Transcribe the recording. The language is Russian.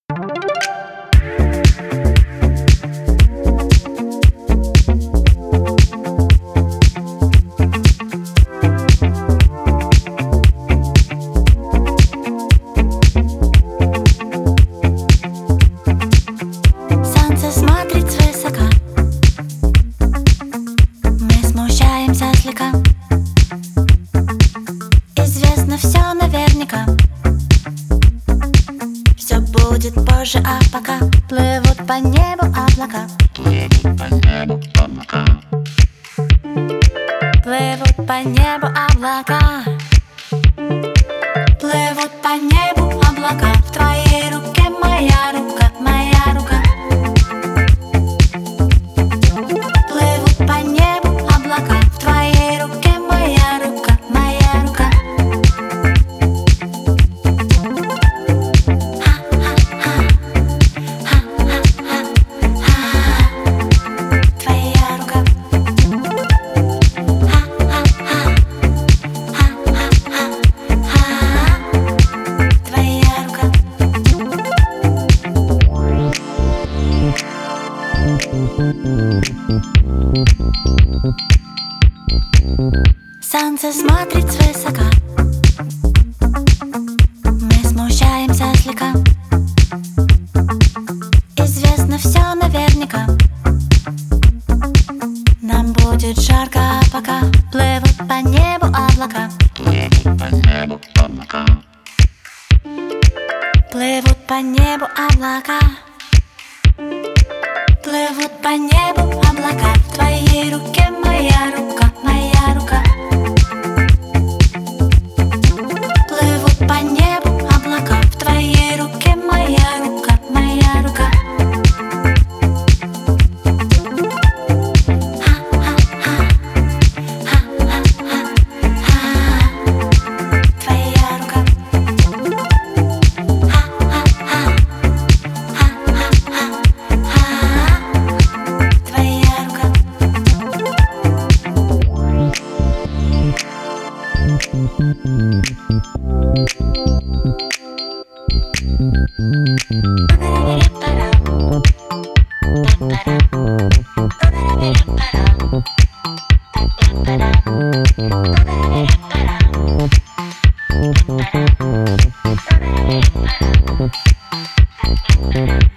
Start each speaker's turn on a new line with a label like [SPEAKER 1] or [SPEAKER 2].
[SPEAKER 1] Солнце смотрит свысока, мы смущаемся слегка. Известно все наверняка, все будет позже, а пока плывут по небу облака. Плывут по небу облака. Плывут по небу облака. В твоей руке моя рука, моя рука. Плывут по небу облака. В твоей руке моя рука, моя рука. Твоя рука. Солнце смотрит свысока, мы смущаемся слегка. Известно все наверняка, нам будет жарко, а пока плывут по небу облака. Плывут по небу облака. Плывут по небу облака. В твоей руке моя рука, моя рука. Плывут по небу облака. В твоей руке моя рука, моя рука. Твоя рука. Thank you.